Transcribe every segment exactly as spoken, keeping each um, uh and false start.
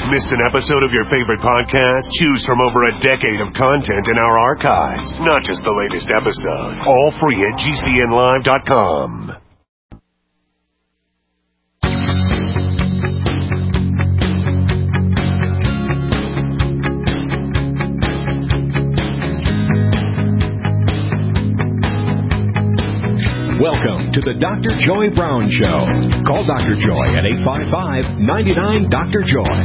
Missed an episode of your favorite podcast? Choose from over a decade of content in our archives, not just the latest episode. All free at G C N live dot com. Welcome to the Doctor Joy Brown Show. Call Doctor Joy at eight five five, nine nine, Doctor Joy.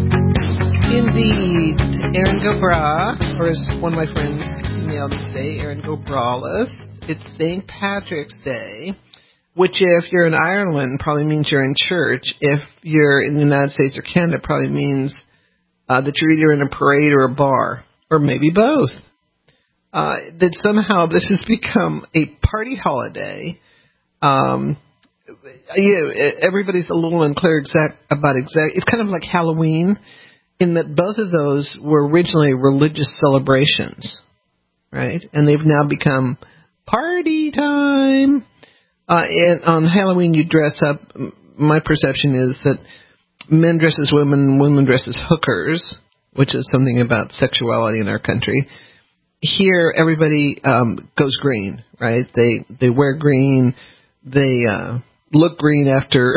Indeed. Aaron Gobra, or as one of my friends emailed today, Aaron Gobralis. It's Saint Patrick's Day, which if you're in Ireland probably means you're in church. If you're in the United States or Canada, probably means uh, that you're either in a parade or a bar, or maybe both. Uh, that somehow this has become a party holiday. Um, you know, everybody's a little unclear exact about exact. It's kind of like Halloween, in that both of those were originally religious celebrations, right? And they've now become party time. Uh, and on Halloween, you dress up. My perception is that men dress as women, women dress as hookers, which is something about sexuality in our country. Here, everybody um, goes green, right? They they wear green. They uh, look green after.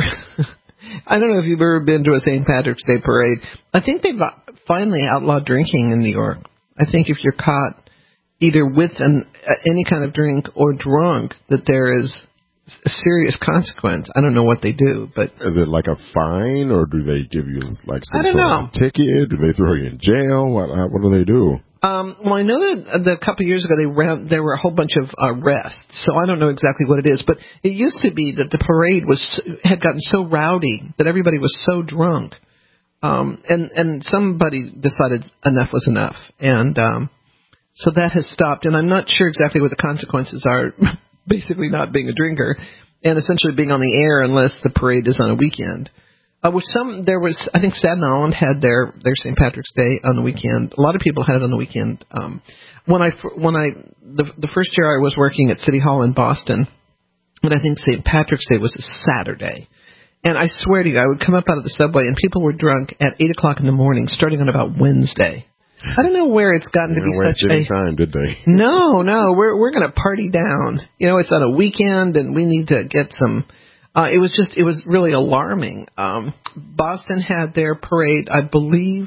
I don't know if you've ever been to a Saint Patrick's Day parade. I think they've finally outlawed drinking in New York. I think if you're caught either with an, uh, any kind of drink or drunk, that there is a serious consequence. I don't know what they do, but is it like a fine, or do they give you like some I don't sort know. of ticket? Do they throw you in jail? What what do they do? Um, well, I know that, that a couple of years ago they ran, there were a whole bunch of arrests, so I don't know exactly what it is. But it used to be that the parade was had gotten so rowdy that everybody was so drunk, um, and and somebody decided enough was enough, and um, so that has stopped. And I'm not sure exactly what the consequences are. Basically, not being a drinker, and essentially being on the air unless the parade is on a weekend. Uh, which some there was, I think Staten Island had their, their Saint Patrick's Day on the weekend. A lot of people had it on the weekend. Um, when I when I the the first year I was working at City Hall in Boston, and I think Saint Patrick's Day was a Saturday, and I swear to you, I would come up out of the subway and people were drunk at eight o'clock in the morning, starting on about Wednesday. I don't know where it's gotten to be such a time, did they? no, no, we're we're going to party down. You know, it's on a weekend, and we need to get some. Uh, it was just, it was really alarming. Um, Boston had their parade, I believe,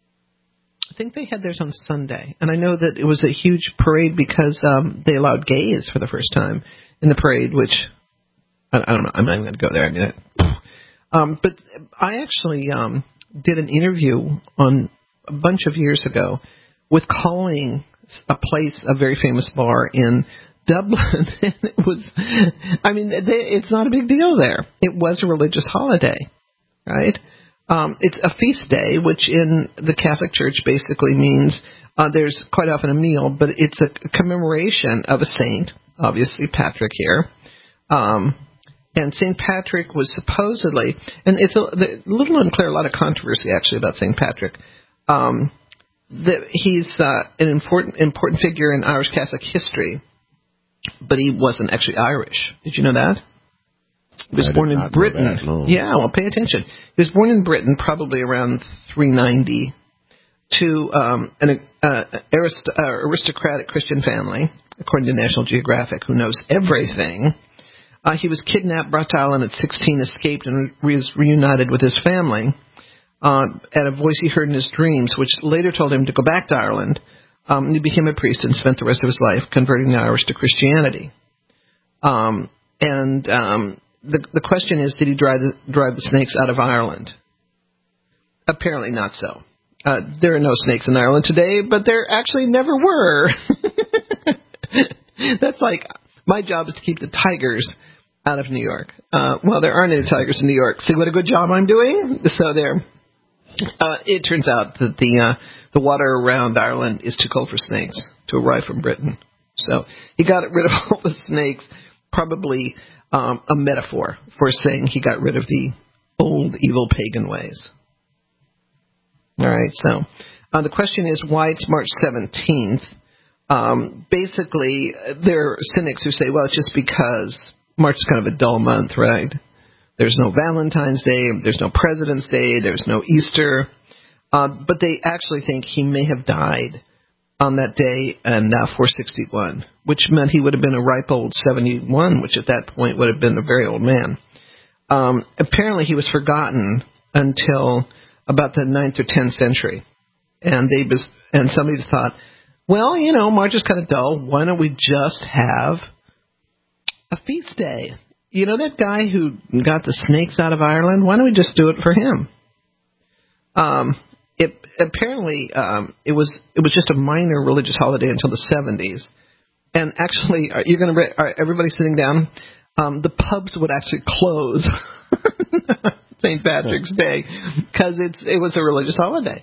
I think they had theirs on Sunday. And I know that it was a huge parade because um, they allowed gays for the first time in the parade, which, I, I don't know, I'm not even going to go there. I mean, I, um, but I actually um, did an interview on a bunch of years ago with calling a place, a very famous bar in Dublin, and it was, I mean, they, it's not a big deal there. It was a religious holiday, right? Um, it's a feast day, which in the Catholic Church basically means uh, there's quite often a meal, but it's a commemoration of a saint, obviously Patrick here. Um, and Saint Patrick was supposedly, and it's a, a little unclear, a lot of controversy actually about Saint Patrick. Um, that he's uh, an important important figure in Irish Catholic history. But he wasn't actually Irish. Did you know that? He was I born in Britain. That, no. Yeah, well, pay attention. He was born in Britain, probably around three ninety, to um, an uh, arist- uh, aristocratic Christian family, according to National Geographic, who knows everything. Uh, he was kidnapped, brought to Ireland at sixteen, escaped, and was reunited with his family uh, at a voice he heard in his dreams, which later told him to go back to Ireland. Um, he became a priest and spent the rest of his life converting the Irish to Christianity. Um, and um, the the question is, did he drive the, drive the snakes out of Ireland? Apparently not so. Uh, there are no snakes in Ireland today, but there actually never were. That's like, my job is to keep the tigers out of New York. Uh, well, there aren't any tigers in New York. See what a good job I'm doing? So there. Uh, it turns out that the uh, the water around Ireland is too cold for snakes to arrive from Britain. So he got rid of all the snakes, probably um, a metaphor for saying he got rid of the old evil pagan ways. All right, so uh, the question is why it's March seventeenth. Um, basically, there are cynics who say, well, it's just because March is kind of a dull month, right? There's no Valentine's Day, there's no President's Day, there's no Easter. Uh, but they actually think he may have died on that day in uh, four sixty-one, which meant he would have been a ripe old seventy-one, which at that point would have been a very old man. Um, apparently he was forgotten until about the ninth or tenth century. And they was, and somebody thought, well, you know, March is kind of dull. Why don't we just have a feast day? You know, that guy who got the snakes out of Ireland, why don't we just do it for him? Um, it apparently um, it was it was just a minor religious holiday until the seventies. And actually, are you going to? Re- are everybody sitting down? Um, the pubs would actually close Saint Patrick's Day because it's it was a religious holiday,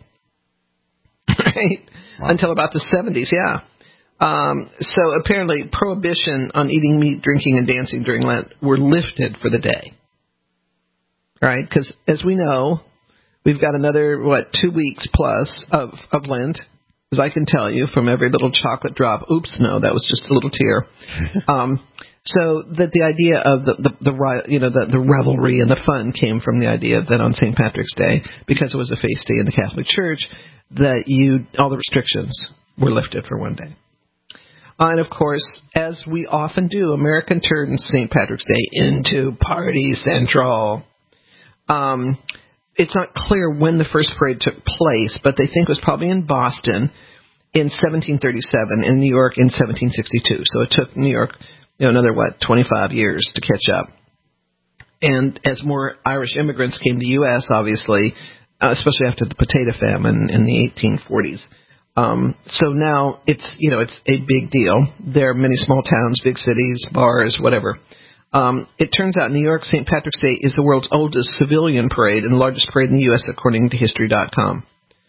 right? Wow. Until about the seventies, yeah. Um, so apparently, prohibition on eating meat, drinking, and dancing during Lent were lifted for the day, right? Because as we know, we've got another what two weeks plus of of Lent. As I can tell you from every little chocolate drop. Oops, no, that was just a little tear. Um, so that the idea of the, the, the you know, the, the revelry and the fun came from the idea that on Saint Patrick's Day, because it was a feast day in the Catholic Church, that you all the restrictions were lifted for one day. Uh, and of course, as we often do, America turns Saint Patrick's Day into Party Central. Um, It's not clear when the first parade took place, but they think it was probably in Boston in seventeen thirty-seven and New York in seventeen sixty-two. So it took New York, you know, another, what, twenty-five years to catch up. And as more Irish immigrants came to the U S, obviously, uh, especially after the potato famine in the eighteen forties. Um, so now it's, you know, it's a big deal. There are many small towns, big cities, bars, whatever. Um, it turns out New York Saint Patrick's Day is the world's oldest civilian parade and the largest parade in the U S according to History dot com.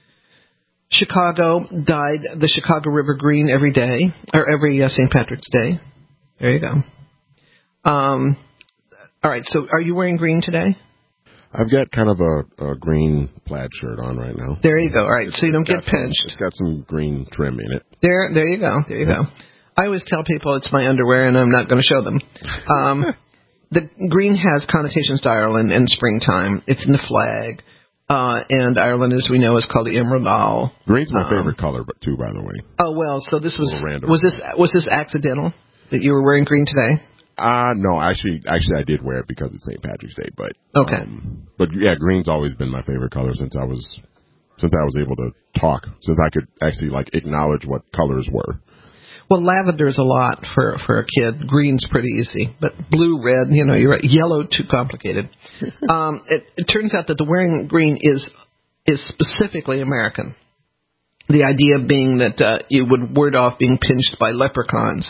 Chicago dyed the Chicago River green every day, or every uh, Saint Patrick's Day. There you go. Um, all right, so are you wearing green today? I've got kind of a, a green plaid shirt on right now. There you go. All right, it's, so you don't get some, pinched. It's got some green trim in it. There, there you go. There you yeah. go. I always tell people it's my underwear, and I'm not going to show them. Um, the green has connotations to Ireland and springtime. It's in the flag. Uh, and Ireland, as we know, is called the Emerald Isle. Green's my um, favorite color, but too, by the way. Oh, well, so this was, was this was this accidental that you were wearing green today? Uh, no, actually, actually, I did wear it because it's Saint Patrick's Day, but, okay. Um, but yeah, green's always been my favorite color since I was, since I was able to talk, since I could actually, like, acknowledge what colors were. Well, lavender's a lot for, for a kid. Green's pretty easy. But blue, red, you know, you're right. Yellow, too complicated. um, it, it turns out that the wearing green is is specifically American. The idea being that uh, you would ward off being pinched by leprechauns.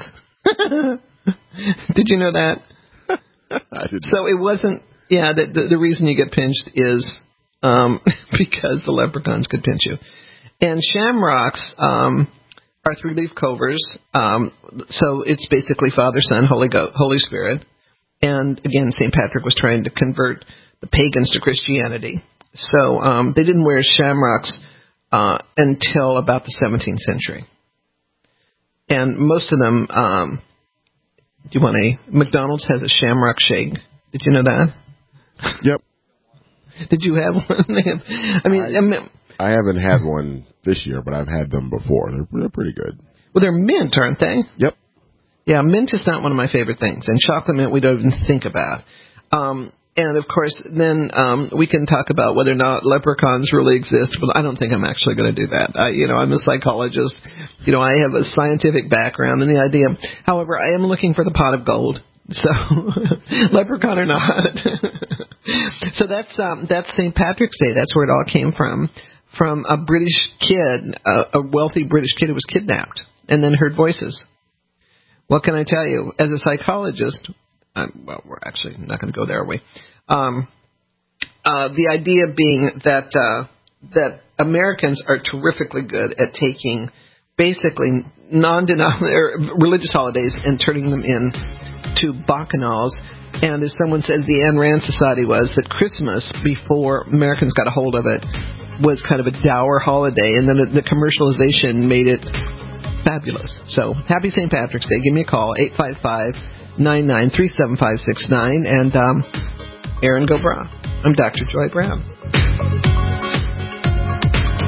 Did you know that? I didn't. So it wasn't, yeah, the, the, the reason you get pinched is um, because the leprechauns could pinch you. And shamrocks... Um, are three-leaf covers, um, so it's basically Father, Son, Holy Go- Holy Spirit. And again, Saint Patrick was trying to convert the pagans to Christianity. So um, they didn't wear shamrocks uh, until about the seventeenth century. And most of them, um, do you want a, McDonald's has a shamrock shake. Did you know that? Yep. Did you have one? I mean, I, I mean, I haven't had one this year, but I've had them before. They're, they're pretty good. Well, they're mint, aren't they? Yep. Yeah, mint is not one of my favorite things, and chocolate mint we don't even think about. Um, and, of course, then um, we can talk about whether or not leprechauns really exist, but I don't think I'm actually going to do that. I, you know, I'm a psychologist. You know, I have a scientific background and the idea. However, I am looking for the pot of gold. So, leprechaun or not. So that's um, that's Saint Patrick's Day. That's where it all came from. From a British kid, a, a wealthy British kid who was kidnapped and then heard voices. What can I tell you? As a psychologist, um, well, we're actually not going to go there, are we? Um, uh, the idea being that uh, that Americans are terrifically good at taking basically non-denominational religious holidays and turning them into bacchanals. And as someone says, the Ayn Rand Society was that Christmas, before Americans got a hold of it, was kind of a dour holiday, and then the commercialization made it fabulous. So, happy Saint Patrick's Day. Give me a call, eight five five, nine nine three, seven five six nine, and um, Aaron Go Bra. I'm Doctor Joy Brown.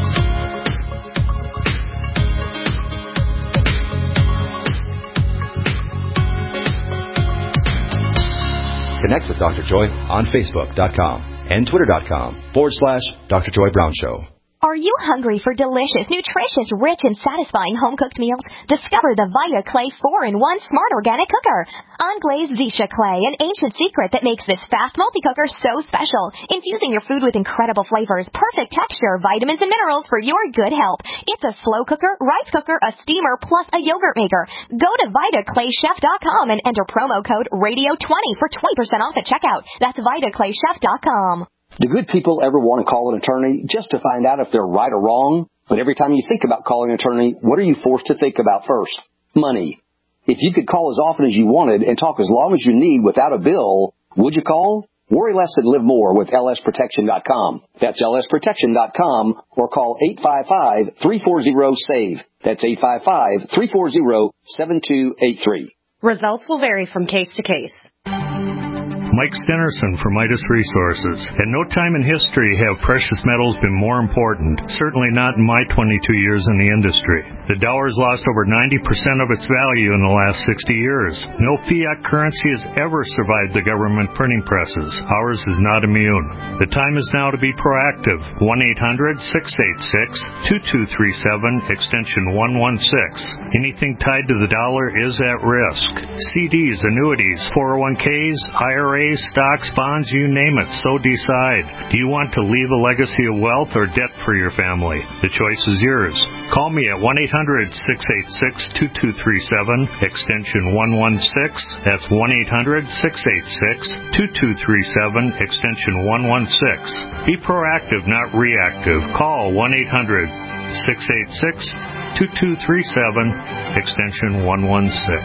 Doctor Joy on Facebook dot com and Twitter.com forward slash Dr. Joy Brown Show. Are you hungry for delicious, nutritious, rich, and satisfying home-cooked meals? Discover the Vita Clay four in one Smart Organic Cooker. Unglazed Zisha Clay, an ancient secret that makes this fast multi-cooker so special. Infusing your food with incredible flavors, perfect texture, vitamins, and minerals for your good health. It's a slow cooker, rice cooker, a steamer, plus a yogurt maker. Go to Vita Clay Chef dot com and enter promo code radio twenty for twenty percent off at checkout. That's Vita Clay Chef dot com. Do good people ever want to call an attorney just to find out if they're right or wrong? But every time you think about calling an attorney, what are you forced to think about first? Money. If you could call as often as you wanted and talk as long as you need without a bill, would you call? Worry less and live more with L S protection dot com. That's L S protection dot com or call eight five five, three four zero, SAVE. That's eight five five, three four zero, seven two eight three. Results will vary from case to case. Mike Stenerson from Midas Resources. At no time in history have precious metals been more important, certainly not in my twenty-two years in the industry. The dollar's lost over ninety percent of its value in the last sixty years. No fiat currency has ever survived the government printing presses. Ours is not immune. The time is now to be proactive. one eight hundred, six eight six, two two three seven, extension one one six. Anything tied to the dollar is at risk. C Ds, annuities, four oh one Ks, I R As, stocks, bonds, you name it, so decide. Do you want to leave a legacy of wealth or debt for your family? The choice is yours. Call me at one eight hundred, six eight six, two two three seven, extension one one six. That's one eight hundred, six eight six, two two three seven, extension one one six. Be proactive, not reactive. Call one eight hundred, six eight six, two two three seven, extension one one six.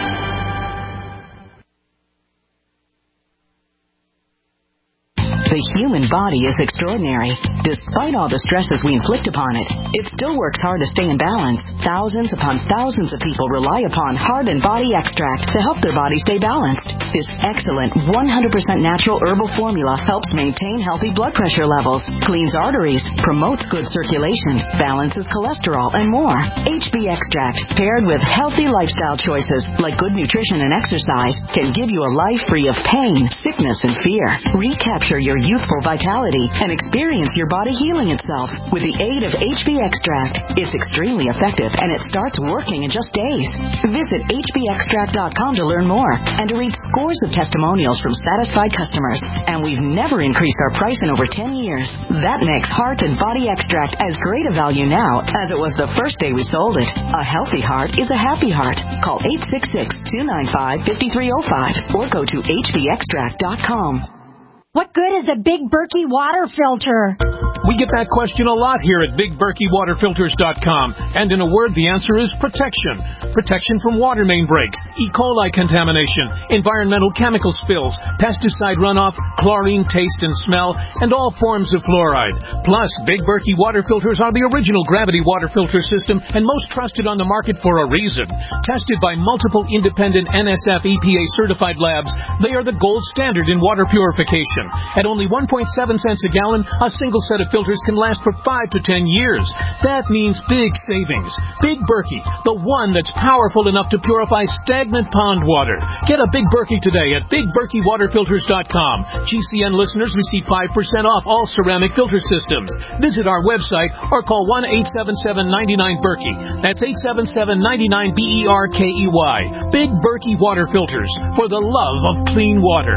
The human body is extraordinary. Despite all the stresses we inflict upon it, it still works hard to stay in balance. Thousands upon thousands of people rely upon Heart and Body Extract to help their body stay balanced. This excellent one hundred percent natural herbal formula helps maintain healthy blood pressure levels, cleans arteries, promotes good circulation, balances cholesterol, and more. H B Extract, paired with healthy lifestyle choices like good nutrition and exercise, can give you a life free of pain, sickness, and fear. Recapture your youthful vitality and experience your body healing itself with the aid of H B Extract. It's extremely effective and it starts working in just days. Visit H B extract dot com to learn more and to read scores of testimonials from satisfied customers. And we've never increased our price in over ten years. That makes Heart and Body Extract as great a value now as it was the first day we sold it. A healthy heart is a happy heart. Call eight six six, two nine five, five three zero five or go to H B extract dot com. What good is a Big Berkey water filter? We get that question a lot here at Big Berkey Water Filters dot com. And in a word, the answer is protection. Protection from water main breaks, E. coli contamination, environmental chemical spills, pesticide runoff, chlorine taste and smell, and all forms of fluoride. Plus, Big Berkey water filters are the original gravity water filter system and most trusted on the market for a reason. Tested by multiple independent N S F E P A certified labs, they are the gold standard in water purification. At only one point seven cents a gallon, a single set of filters can last for five to ten years. That means big savings. Big Berkey, the one that's powerful enough to purify stagnant pond water. Get a Big Berkey today at Big Berkey Water Filters dot com. G C N listeners receive five percent off all ceramic filter systems. Visit our website or call one eight seven seven, nine nine, Berkey. That's eight seven seven, nine nine, B E R K E Y. Big Berkey Water Filters, for the love of clean water.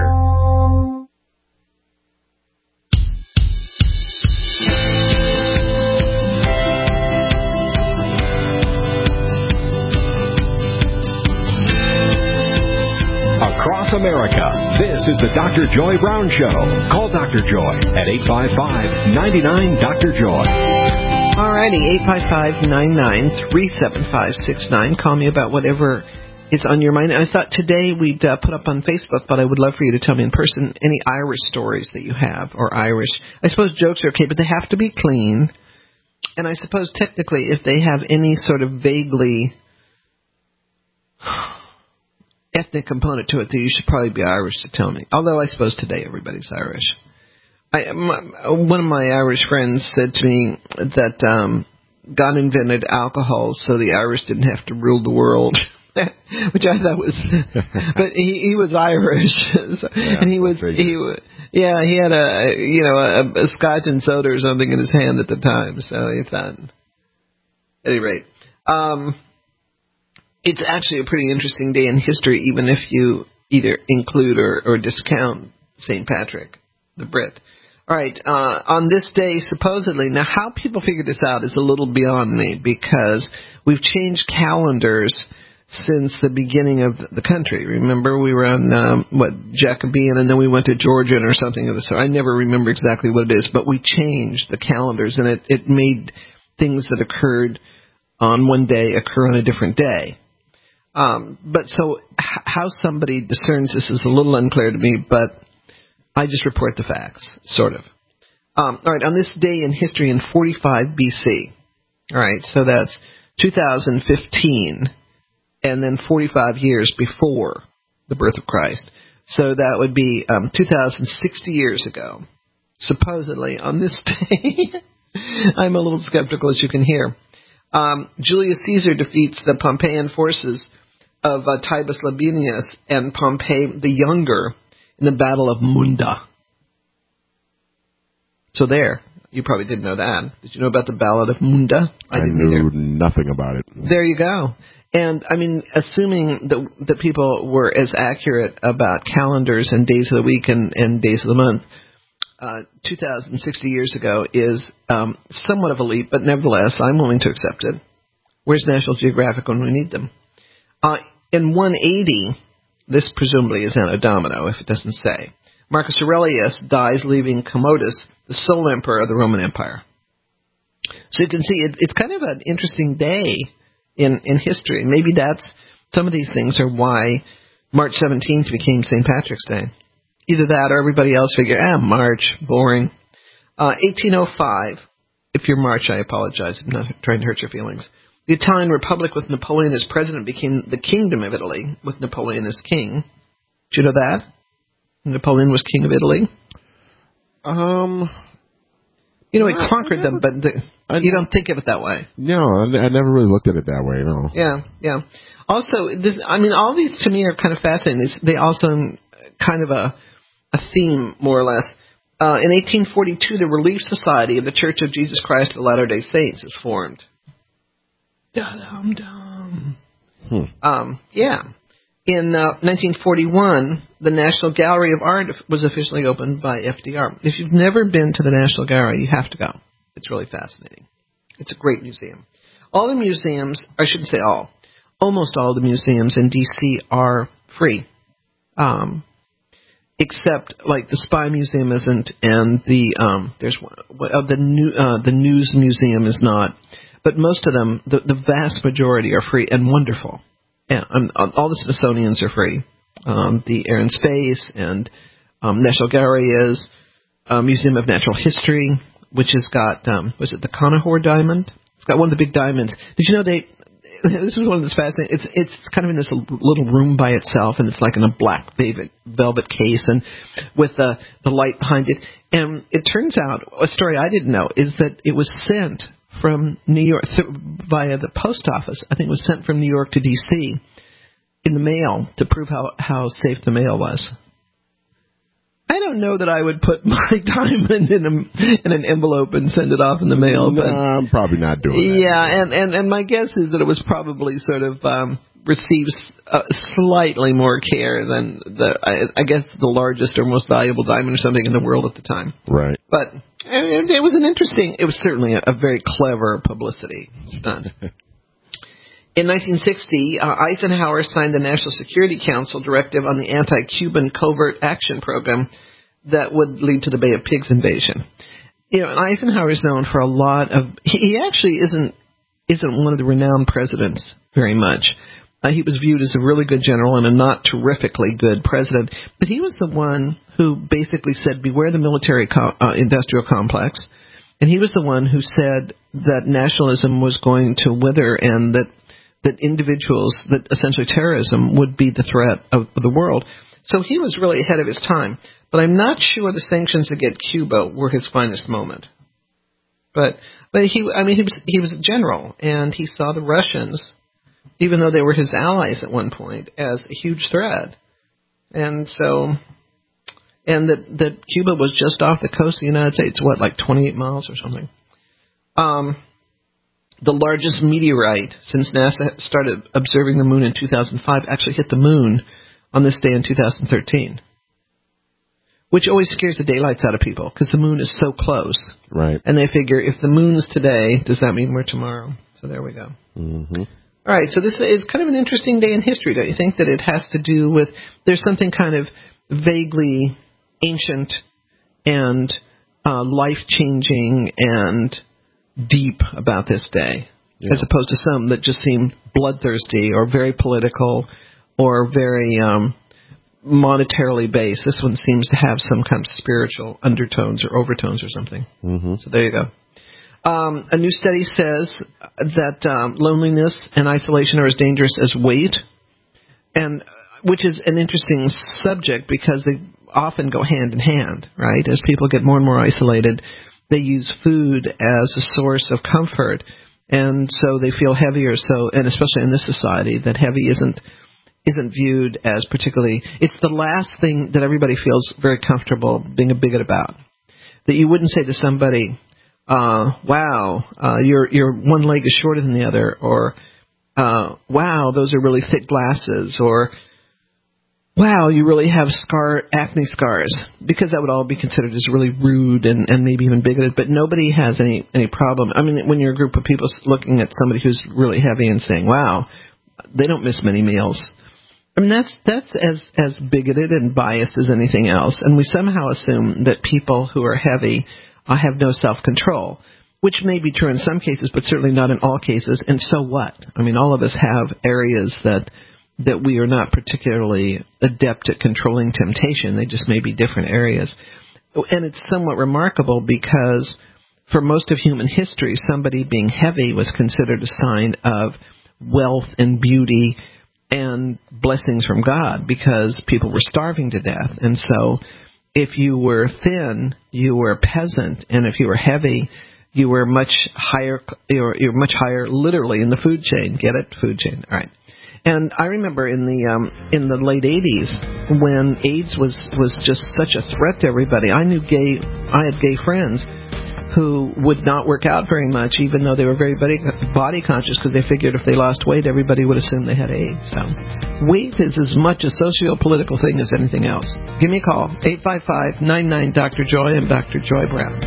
Across America, this is the Doctor Joy Brown Show. Call Doctor Joy at eight five five, nine nine, Doctor Joy. All righty, eight five five, nine nine, three seven five six nine. Call me about whatever is on your mind. I thought today we'd uh, put up on Facebook, but I would love for you to tell me in person any Irish stories that you have, or Irish. I suppose jokes are okay, but they have to be clean. And I suppose technically if they have any sort of vaguely ethnic component to it, that you should probably be Irish to tell me. Although I suppose today everybody's Irish. I, my, one of my Irish friends said to me that um, God invented alcohol so the Irish didn't have to rule the world. which I thought was, but he he was Irish, so, yeah, and he was he was yeah he had a you know a, a scotch and soda or something in his hand at the time, so he thought. At any rate, um, it's actually a pretty interesting day in history, even if you either include or, or discount Saint Patrick, the Brit. All right, uh, on this day, supposedly, now how people figured this out is a little beyond me, because we've changed calendars since the beginning of the country. Remember, we were on, um, what, Jacobean, and then we went to Georgian or something of the sort. I never remember exactly what it is, but we changed the calendars, and it, it made things that occurred on one day occur on a different day. Um, but so h- how somebody discerns this is a little unclear to me, but I just report the facts, sort of. Um, all right, on this day in history in forty-five B C, all right, so that's two thousand fifteen, and then forty-five years before the birth of Christ. So that would be um, two thousand sixty years ago, supposedly, on this day. I'm a little skeptical, as you can hear. Um, Julius Caesar defeats the Pompeian forces of uh, Titus Labienus and Pompey the Younger in the Battle of Munda. So there, you probably didn't know that. Did you know about the Ballad of Munda? I, I didn't knew either. Nothing about it. There you go. And, I mean, assuming that, that people were as accurate about calendars and days of the week and, and days of the month, uh, two thousand sixty years ago is um, somewhat of a leap, but nevertheless, I'm willing to accept it. Where's National Geographic when we need them? Uh, in one eighty... This presumably is Anno Domino, if it doesn't say. Marcus Aurelius dies, leaving Commodus the sole emperor of the Roman Empire. So you can see it, it's kind of an interesting day in, in history. Maybe that's some of these things are why March seventeenth became Saint Patrick's Day. Either that or everybody else figured, ah, March, boring. Uh, eighteen oh five, if you're March, I apologize. I'm not trying to hurt your feelings. The Italian Republic with Napoleon as president became the Kingdom of Italy with Napoleon as king. Did you know that? Napoleon was king of Italy? Um, You know, he conquered them, but the, you don't think of it that way. No, I, I never really looked at it that way, no. Yeah, yeah. Also, this, I mean, all these to me are kind of fascinating. They also kind of a, a theme, more or less. Uh, in eighteen forty-two, the Relief Society of the Church of Jesus Christ of Latter-day Saints is formed. Dum-dum. Hmm. Um, yeah. In uh, nineteen forty-one, the National Gallery of Art was officially opened by F D R. If you've never been to the National Gallery, you have to go. It's really fascinating. It's a great museum. All the museums, I shouldn't say all, almost all the museums in D C are free, um, except like the Spy Museum isn't, and the um, there's one, uh, the new uh, the News Museum is not. But most of them, the, the vast majority, are free and wonderful. Yeah, um, all the Smithsonian's are free. Um, the Air and Space and um, National Gallery is uh, Museum of Natural History, which has got, um, was it the Conahor Diamond? It's got one of the big diamonds. Did you know they, this is one of the fascinating, it's it's kind of in this little room by itself, and it's like in a black velvet, velvet case and with the, the light behind it. And it turns out, a story I didn't know, is that it was sent from New York th- via the post office. I think it was sent from New York to D C in the mail to prove how, how safe the mail was. I don't know that I would put my diamond in, a, in an envelope and send it off in the mail. No, but I'm probably not doing that. Yeah, and, and, and my guess is that it was probably sort of um, receives uh, slightly more care than the I, I guess the largest or most valuable diamond or something in the world at the time. Right. But it, it was an interesting, it was certainly a, a very clever publicity stunt. In nineteen sixty, uh, Eisenhower signed the National Security Council directive on the anti-Cuban covert action program that would lead to the Bay of Pigs invasion. You know, Eisenhower is known for a lot of. He actually isn't isn't one of the renowned presidents very much. Uh, he was viewed as a really good general and a not terrifically good president, but he was the one who basically said, "Beware the military co- uh, industrial complex," and he was the one who said that nationalism was going to wither and that. that individuals, that essentially terrorism would be the threat of the world. So he was really ahead of his time. But I'm not sure the sanctions against Cuba were his finest moment. But but he, I mean, he was he was a general, and he saw the Russians even though they were his allies at one point, as a huge threat. And so, and that, that Cuba was just off the coast of the United States, what, like twenty-eight miles or something. Um, the largest meteorite since NASA started observing the moon in two thousand five actually hit the moon on this day in two thousand thirteen. Which always scares the daylights out of people, because the moon is so close. Right. And they figure, if the moon's today, does that mean we're tomorrow? So there we go. Mm-hmm. All right, so this is kind of an interesting day in history, don't you think? That it has to do with, there's something kind of vaguely ancient and uh, life-changing and deep about this day, yeah. as opposed to some that just seem bloodthirsty or very political or very um, monetarily based. This one seems to have some kind of spiritual undertones or overtones or something. Mm-hmm. So there you go. Um, a new study says that um, loneliness and isolation are as dangerous as weight, and which is an interesting subject because they often go hand in hand, right? As people get more and more isolated, they use food as a source of comfort, and so they feel heavier. So, and especially in this society, that heavy isn't isn't viewed as particularly. It's the last thing that everybody feels very comfortable being a bigot about. That you wouldn't say to somebody, Uh, wow, uh, your your one leg is shorter than the other, or uh, wow, those are really thick glasses, or wow, you really have scar acne scars, because that would all be considered as really rude and, and maybe even bigoted. But nobody has any any problem. I mean, when you're a group of people looking at somebody who's really heavy and saying, wow, they don't miss many meals. I mean, that's that's as as bigoted and biased as anything else, and we somehow assume that people who are heavy I have no self-control, which may be true in some cases, but certainly not in all cases. And so what? I mean, all of us have areas that that we are not particularly adept at controlling temptation. They just may be different areas. And it's somewhat remarkable because for most of human history, somebody being heavy was considered a sign of wealth and beauty and blessings from God, because people were starving to death. And so if you were thin, you were a peasant, and if you were heavy, you were much higher. You were, you were much higher, literally, in the food chain. Get it? Food chain. All right. And I remember in the um, in the late eighties when AIDS was was just such a threat to everybody. I knew gay. I had gay friends who would not work out very much, even though they were very body, body conscious, because they figured if they lost weight, everybody would assume they had AIDS. So weight is as much a socio-political thing as anything else. Give me a call, eight five five, nine nine, Doctor Joy. I'm Doctor Joy Brown.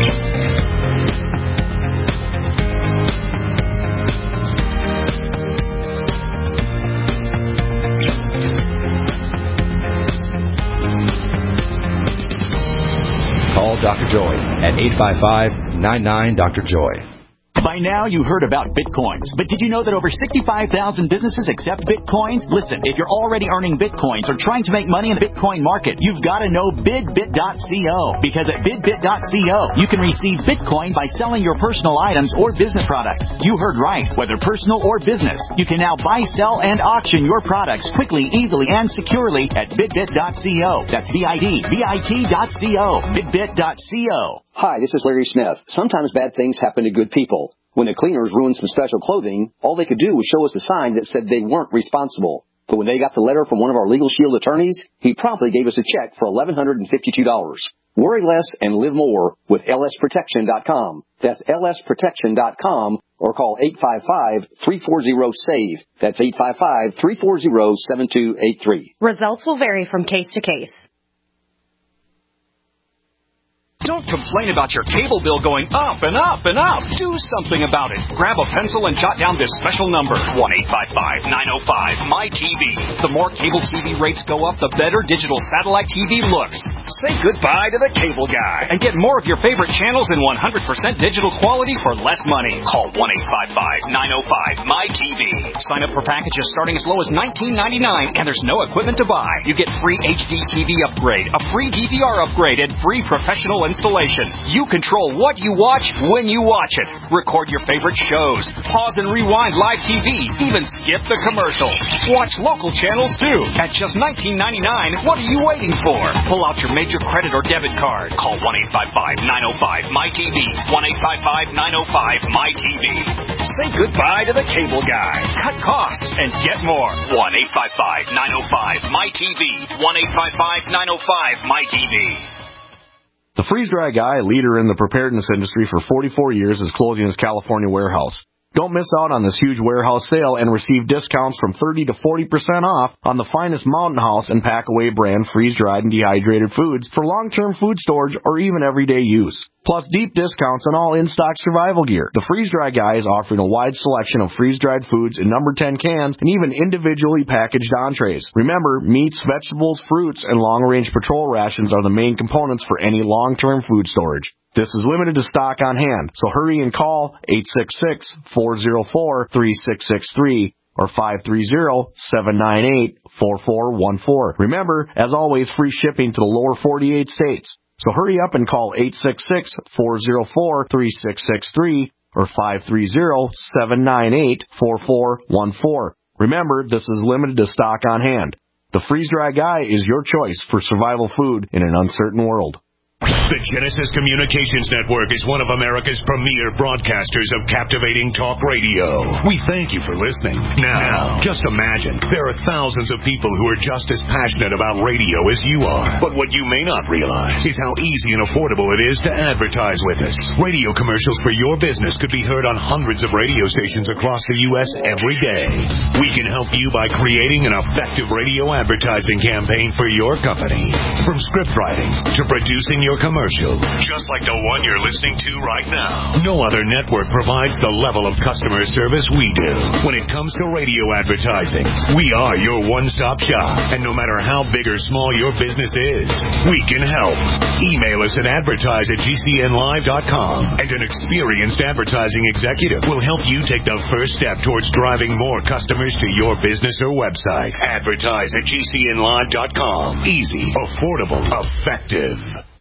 Call Doctor Joy at eight five five, nine nine, Doctor Joy. By now, you heard about Bitcoins, but did you know that over sixty-five thousand businesses accept Bitcoins? Listen, if you're already earning Bitcoins or trying to make money in the Bitcoin market, you've got to know bidbit dot co, because at bidbit dot co, you can receive Bitcoin by selling your personal items or business products. You heard right. Whether personal or business, you can now buy, sell, and auction your products quickly, easily, and securely at bidbit dot co. That's B I D B I T dot co, bidbit dot co. Hi, this is Larry Smith. Sometimes bad things happen to good people. When the cleaners ruined some special clothing, all they could do was show us a sign that said they weren't responsible. But when they got the letter from one of our Legal Shield attorneys, he promptly gave us a check for eleven fifty-two dollars. Worry less and live more with L S protection dot com. That's L S protection dot com, or call eight five five, three four zero, S A V E. That's eight five five, three four zero, seven two eight three. Results will vary from case to case. Don't complain about your cable bill going up and up and up. Do something about it. Grab a pencil and jot down this special number, one eight five five, nine oh five, M Y T V. The more cable T V rates go up, the better digital satellite T V looks. Say goodbye to the cable guy and get more of your favorite channels in one hundred percent digital quality for less money. Call one eight five five, nine oh five, M Y T V. Sign up for packages starting as low as nineteen ninety-nine, and there's no equipment to buy. You get free H D T V upgrade, a free D V R upgrade, and free professional installation. You control what you watch when you watch it. Record your favorite shows. Pause and rewind live T V. Even skip the commercials. Watch local channels too. At just nineteen ninety-nine dollars, what are you waiting for? Pull out your major credit or debit card. Call one eight five five, nine oh five, M Y T V. one eight five five, nine oh five, M Y T V. Say goodbye to the cable guy. Cut costs and get more. one eight five five, nine oh five, M Y T V. one eight five five, nine oh five, M Y T V. The Freeze Dry Guy, a leader in the preparedness industry for forty-four years, is closing his California warehouse. Don't miss out on this huge warehouse sale and receive discounts from thirty to forty percent off on the finest Mountain House and Packaway brand freeze-dried and dehydrated foods for long-term food storage or even everyday use. Plus deep discounts on all in-stock survival gear. The Freeze Dry Guy is offering a wide selection of freeze-dried foods in number ten cans and even individually packaged entrees. Remember, meats, vegetables, fruits, and long-range patrol rations are the main components for any long-term food storage. This is limited to stock on hand, so hurry and call eight six six, four oh four, three six six three or five three zero, seven nine eight, four four one four. Remember, as always, free shipping to the lower forty-eight states. So hurry up and call eight six six, four oh four, three six six three or five three zero, seven nine eight, four four one four. Remember, this is limited to stock on hand. The Freeze Dry Guy is your choice for survival food in an uncertain world. The Genesis Communications Network is one of America's premier broadcasters of captivating talk radio. We thank you for listening. Now, just imagine, there are thousands of people who are just as passionate about radio as you are. But what you may not realize is how easy and affordable it is to advertise with us. Radio commercials for your business could be heard on hundreds of radio stations across the U S every day. We can help you by creating an effective radio advertising campaign for your company. From script writing to producing your commercial, just like the one you're listening to right now. No other network provides the level of customer service we do. When it comes to radio advertising, we are your one-stop shop. And no matter how big or small your business is, we can help. Email us at advertise at G C N live dot com, and an experienced advertising executive will help you take the first step towards driving more customers to your business or website. Advertise at G C N live dot com. Easy, affordable, effective.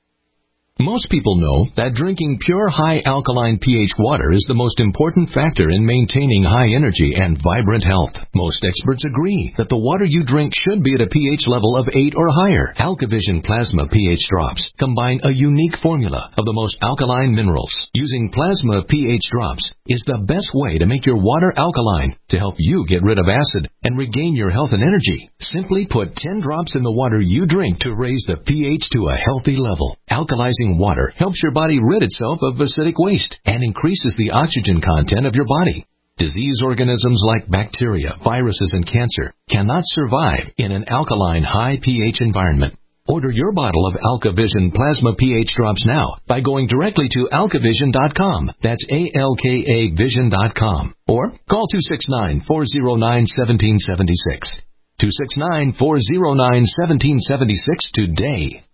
Most people know that drinking pure high alkaline pH water is the most important factor in maintaining high energy and vibrant health. Most experts agree that the water you drink should be at a pH level of eight or higher. AlkaVision Plasma pH drops combine a unique formula of the most alkaline minerals. Using Plasma pH drops is the best way to make your water alkaline to help you get rid of acid and regain your health and energy. Simply put ten drops in the water you drink to raise the pH to a healthy level. Alkalizing water helps your body rid itself of acidic waste and increases the oxygen content of your body. Disease organisms like bacteria, viruses, and cancer cannot survive in an alkaline high pH environment. Order your bottle of AlkaVision Plasma pH drops now by going directly to alka vision dot com. That's A L K A vision dot com. Or call two six nine, four oh nine, one seven seven six. two six nine, four oh nine, one seven seven six today.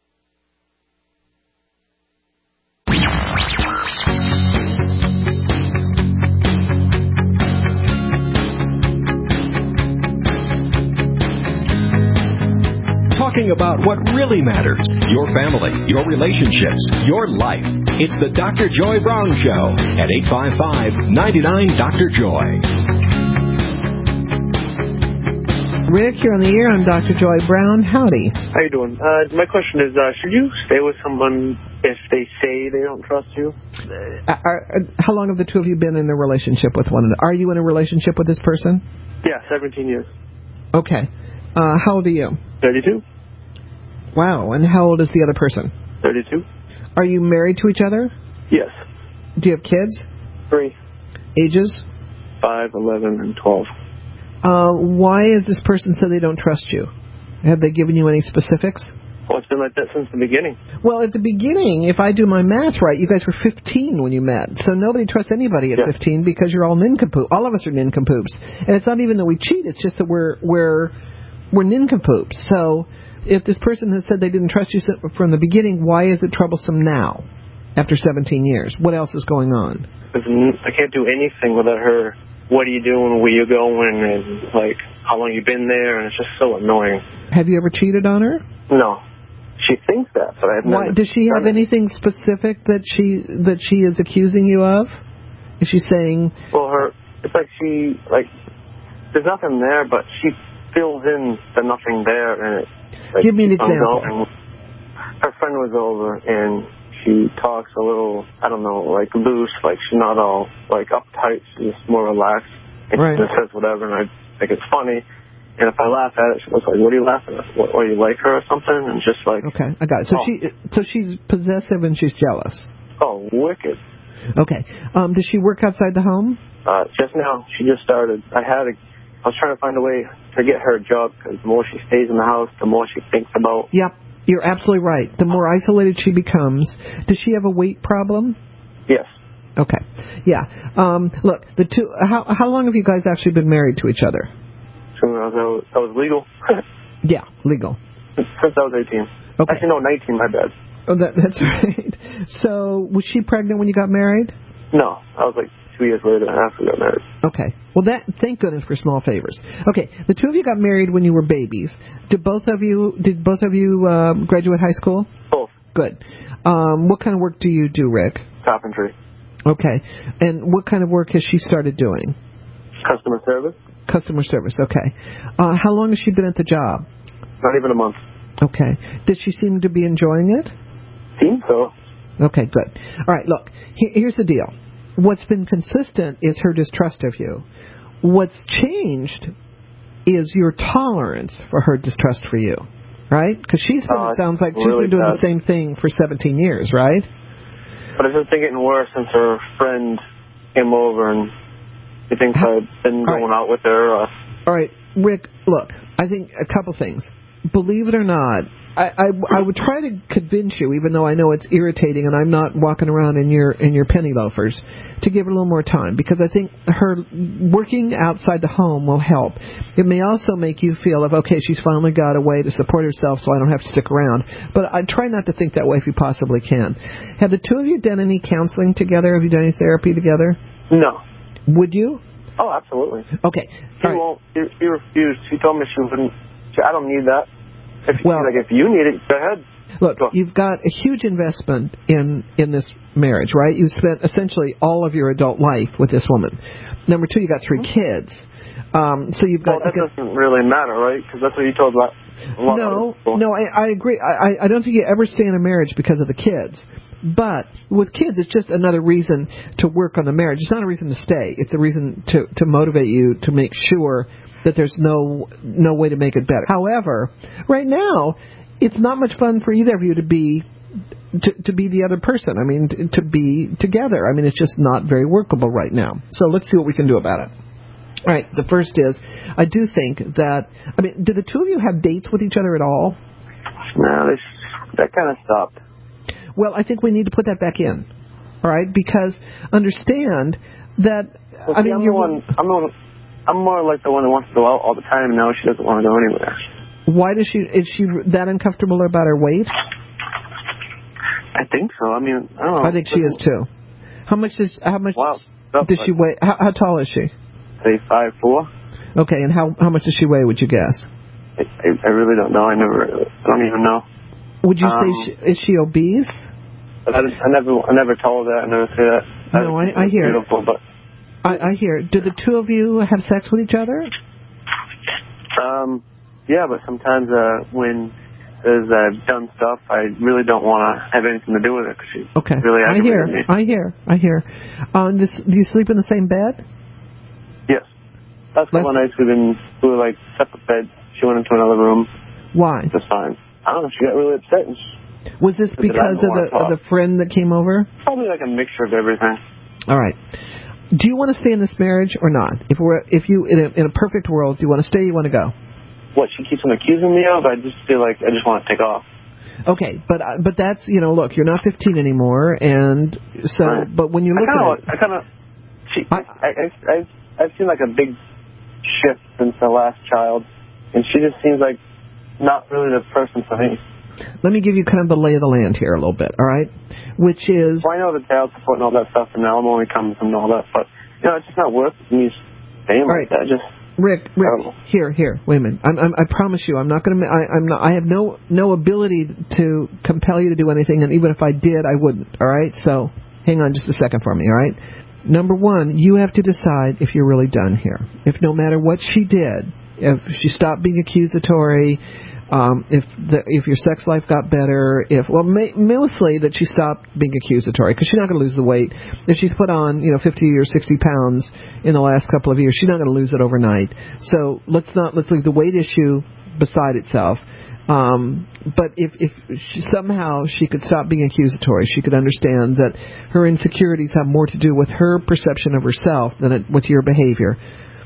Talking about what really matters, your family, your relationships, your life. It's the Doctor Joy Brown Show at eight five five, nine nine, Doctor Joy. Rick, you're on the air. I'm Doctor Joy Brown. Howdy. How you doing? Uh, my question is, uh, should you stay with someone if they say they don't trust you? Uh, are, uh, how long have the two of you been in a relationship with one another? Are you in a relationship with this person? Yeah, seventeen years. Okay. Uh, how old are you? thirty-two. Wow. And how old is the other person? thirty-two. Are you married to each other? Yes. Do you have kids? Three. Ages? Five, eleven, and twelve. Uh, why has this person said they don't trust you? Have they given you any specifics? Well, it's been like that since the beginning. Well, at the beginning, if I do my math right, you guys were fifteen when you met. So nobody trusts anybody at yeah. fifteen because you're all nincompoops. All of us are nincompoops. And it's not even that we cheat. It's just that we're we're we're nincompoops. So if this person has said they didn't trust you from the beginning, why is it troublesome now after seventeen years? What else is going on? I can't do anything without her. What are you doing? Where you going? And, like, how long you been there? And it's just so annoying. Have you ever cheated on her? No. she thinks that, but I've never. Why, does she have done it. anything specific that she that she is accusing you of? Is she saying? Well, her it's like she like there's nothing there, but she fills in the nothing there, and it. Like, Give me an keeps on example. going. Her friend was over, and she talks a little, I don't know, like loose, like she's not all like uptight. She's more relaxed, and right. she just says whatever, and I think it's funny. And if I laugh at it, she was like, "What are you laughing at? What, or you like her or something?" And just like, okay, I got it. So oh. she, so she's possessive and she's jealous. Oh, wicked. Okay. Um, does she work outside the home? Uh, just now, she just started. I had a, I was trying to find a way to get her a job because the more she stays in the house, the more she thinks about. Yep, you're absolutely right. The more isolated she becomes, does she have a weight problem? Yes. Okay. Yeah. Um, look, the two. How how long have you guys actually been married to each other? Since I was, I was legal. Yeah, legal. Since I was eighteen. Okay. Actually, no, nineteen. My bad. Oh, that, that's right. So, was she pregnant when you got married? No, I was like two years later after we got married. Okay. Well, that thank goodness for small favors. Okay, the two of you got married when you were babies. Did both of you did both of you um, graduate high school? Both. Good. Um, what kind of work do you do, Rick? Carpentry. Okay. And what kind of work has she started doing? Customer service. Customer service. Okay. Uh, how long has she been at the job? Not even a month. Okay. Does she seem to be enjoying it? Seems so. Okay, good. All right, look, he, here's the deal. What's been consistent is her distrust of you. What's changed is your tolerance for her distrust for you, right? Because she's been, uh, it sounds like she's really been doing bad. the same thing for seventeen years, right? But it's just been getting worse since her friend came over and she thinks I've been going right. out with her. Uh, All right, Rick, look, I think a couple things. Believe it or not, I, I, I would try to convince you, even though I know it's irritating and I'm not walking around in your in your penny loafers, to give her a little more time, because I think her working outside the home will help. It may also make you feel of, okay, she's finally got a way to support herself so I don't have to stick around. But I try not to think that way if you possibly can. Have the two of you done any counseling together? Have you done any therapy together? No. Would you? Oh, absolutely. Okay. She won't. She, she refused. She told me she wouldn't. She, I don't need that. If, well, like, if you need it, go ahead. Look, go. You've got a huge investment in, in this marriage, right? You've spent essentially all of your adult life with this woman. Number two, you got three mm-hmm. kids. Um, so you've got. Well, that you got, doesn't really matter, right? Because that's what you told about. No, no, I, I agree. I, I don't think you ever stay in a marriage because of the kids. But with kids, it's just another reason to work on the marriage. It's not a reason to stay. It's a reason to, to motivate you to make sure that there's no no way to make it better. However, right now, it's not much fun for either of you to be to, to be the other person. I mean, to, to be together. I mean, it's just not very workable right now. So let's see what we can do about it. All right, the first is, I do think that, I mean, do the two of you have dates with each other at all? No, this, that kind of stopped. Well, I think we need to put that back in, all right? Because understand that, well, I see, mean, I'm you're... the one, I'm, the one, I'm more like the one that wants to go out all the time, and now she doesn't want to go anywhere. Why does she, is she that uncomfortable about her weight? I think so. I mean, I don't know. I think she is too. How much is, how much wow. does she weigh? How, how tall is she? Say five four. Okay, and how how much does she weigh, would you guess? I, I, I really don't know. I never, I don't even know. Would you um, say, she, is she obese? I, I never, I never told that. I never say that. No, I, I hear. Beautiful, but I, I hear. Do the two of you have sex with each other? Um, yeah, but sometimes uh, when there's uh, done stuff, I really don't want to have anything to do with it. Cause she okay, really I hear. me. I hear. I hear. Um, do, do you sleep in the same bed? Yes. That's the one night we've been, we were like separate beds. She went into another room. Why? Just fine. I don't know. She got really upset. And she, was this because of the, of the friend that came over? Probably like a mixture of everything. All right. Do you want to stay in this marriage or not? If we're, if you in a, in a perfect world, do you want to stay? Or you want to go? What she keeps on accusing me of, I just feel like I just want to take off. Okay, but uh, but that's, you know, look, you're not fifteen anymore, and so. Right. But when you look I kinda, at it, I kind of, I, I, I, I, I've seen like a big shift since the last child, and she just seems like not really the person for me. Let me give you kind of the lay of the land here a little bit, all right? Which is... Well, I know the child support and all that stuff, and now I'm only coming from all that, but, you know, it's just not worth me staying like right. that. Just Rick, Rick, um, here, here, wait a minute. I'm, I'm, I promise you, I'm not going to. I'm not. I have no no ability to compel you to do anything, and even if I did, I wouldn't. All right. So hang on just a second for me. All right. Number one, you have to decide if you're really done here. If no matter what she did, if she stopped being accusatory, um, if the, if your sex life got better, if well, ma- mostly that she stopped being accusatory because she's not going to lose the weight. If she's put on, you know, fifty or sixty pounds in the last couple of years, she's not going to lose it overnight. So let's not let's leave the weight issue beside itself. Um, but if if she, somehow she could stop being accusatory, she could understand that her insecurities have more to do with her perception of herself than it, with your behavior.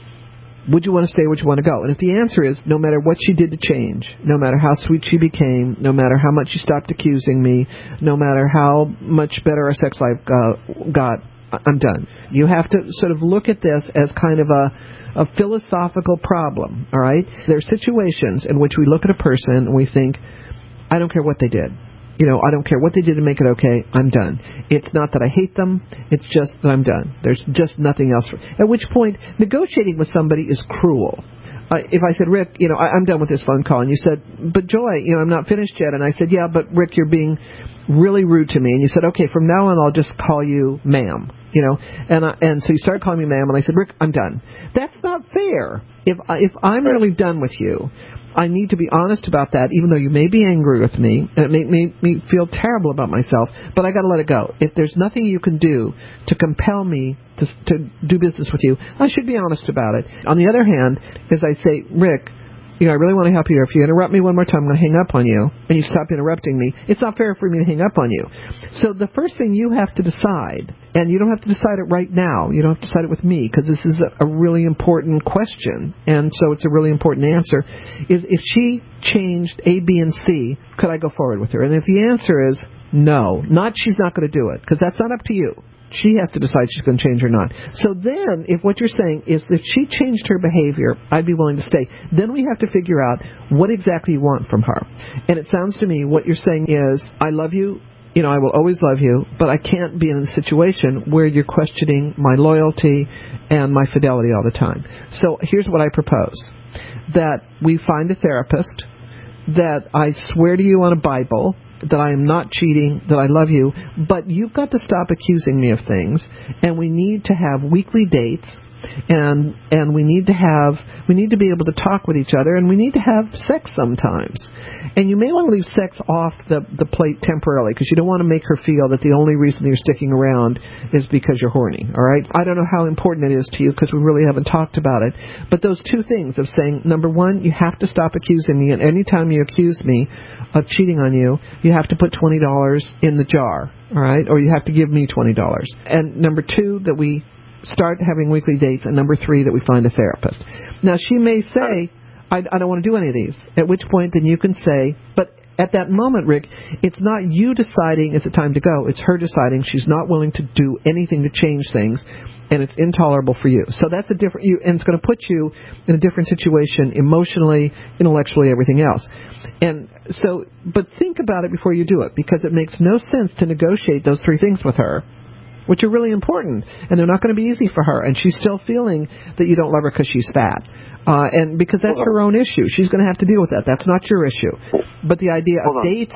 Would you want to stay? Would you want to go? And if the answer is no matter what she did to change, no matter how sweet she became, no matter how much she stopped accusing me, no matter how much better our sex life uh, got, I'm done. You have to sort of look at this as kind of a, a philosophical problem, all right? There are situations in which we look at a person and we think, I don't care what they did. You know, I don't care what they did to make it okay. I'm done. It's not that I hate them. It's just that I'm done. There's just nothing else. For, at which point, negotiating with somebody is cruel. Uh, if I said, Rick, you know, I, I'm done with this phone call, and you said, but Joy, you know, I'm not finished yet. And I said, yeah, but Rick, you're being really rude to me. And you said, okay, from now on, I'll just call you ma'am. You know, and I, and so you started calling me ma'am, and I said, Rick, I'm done. That's not fair. If I, if I'm really done with you, I need to be honest about that, even though you may be angry with me, and it may make me feel terrible about myself, but I got to let it go. If there's nothing you can do to compel me to, to do business with you, I should be honest about it. On the other hand, as I say, Rick, you know, I really want to help you. If you interrupt me one more time, I'm going to hang up on you, and you stop interrupting me. It's not fair for me to hang up on you. So the first thing you have to decide, and you don't have to decide it right now. You don't have to decide it with me, because this is a, a really important question, and so it's a really important answer, is if she changed A, B, and C, could I go forward with her? And if the answer is no, not she's not going to do it, because that's not up to you. She has to decide she's going to change or not. So then, if what you're saying is that she changed her behavior, I'd be willing to stay. Then we have to figure out what exactly you want from her. And it sounds to me what you're saying is, I love you, you know, I will always love you, but I can't be in a situation where you're questioning my loyalty and my fidelity all the time. So here's what I propose. That we find a therapist, that I swear to you on a Bible that I am not cheating, that I love you, but you've got to stop accusing me of things, and we need to have weekly dates, and and we need to have we need to be able to talk with each other, and we need to have sex sometimes. And you may want to leave sex off the, the plate temporarily, because you don't want to make her feel that the only reason you're sticking around is because you're horny, all right? I don't know how important it is to you, because we really haven't talked about it. But those two things of saying, number one, you have to stop accusing me, and any time you accuse me of cheating on you, you have to put twenty dollars in the jar, all right? Or you have to give me twenty dollars. And number two, that we start having weekly dates, and number three, that we find a therapist. Now, she may say, I, I don't want to do any of these, at which point then you can say, but at that moment, Rick, it's not you deciding it's the time to go. It's her deciding she's not willing to do anything to change things, and it's intolerable for you. So that's a different, you, and it's going to put you in a different situation emotionally, intellectually, everything else. And so, but think about it before you do it, because it makes no sense to negotiate those three things with her, which are really important, and they're not going to be easy for her. And she's still feeling that you don't love her because she's fat. Uh, and because that's her own issue. She's going to have to deal with that. That's not your issue. But the idea of dates,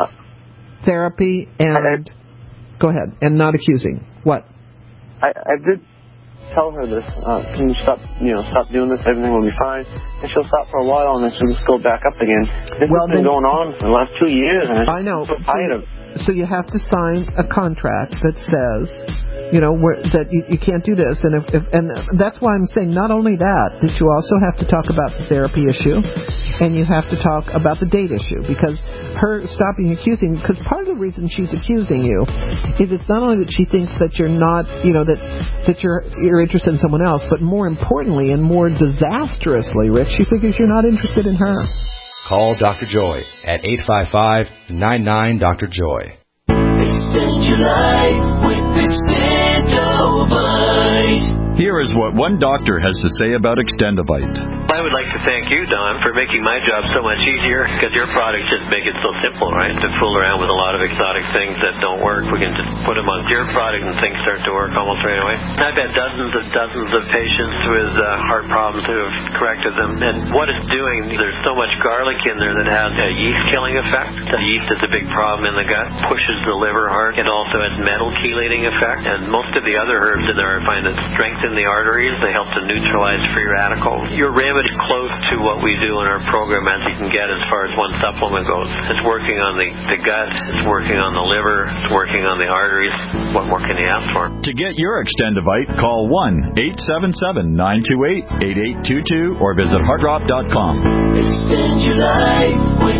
therapy, and... I, go ahead. And not accusing. What? I, I did tell her this. Uh, can you stop, you know, stop doing this? Everything will be fine. And she'll stop for a while, and then she'll just go back up again. This well, has been then, going on for the last two years, and I know. I'm so tired of it. So you have to sign a contract that says, you know, where, that you, you can't do this. And if, if and that's why I'm saying not only that, that you also have to talk about the therapy issue, and you have to talk about the date issue, because her stopping accusing, because part of the reason she's accusing you is it's not only that she thinks that you're not, you know, that that you're you're interested in someone else, but more importantly and more disastrously, Rich, she figures you're not interested in her. Call Doctor Joy at eight five five, nine nine, Doctor Joy. Extend your life with Extendovite. Here is what one doctor has to say about Extendovite. By I would like to thank you, Don, for making my job so much easier, because your products just make it so simple, right? To fool around with a lot of exotic things that don't work, we can just put them on your product and things start to work almost right away. I've had dozens and dozens of patients with uh, heart problems who have corrected them, and what it's doing, there's so much garlic in there that has a yeast-killing effect. The yeast is a big problem in the gut, pushes the liver hard. It also has metal chelating effect, and most of the other herbs in there I find that strengthen the arteries. They help to neutralize free radicals. Your remedy is close to what we do in our program as you can get as far as one supplement goes. It's working on the, the gut, it's working on the liver, it's working on the arteries. What more can you ask for? To get your Extendivite, call one eight seven seven, nine two eight, eight eight two two or visit heart drop dot com. Extend your life with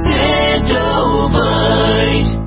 Extendivite.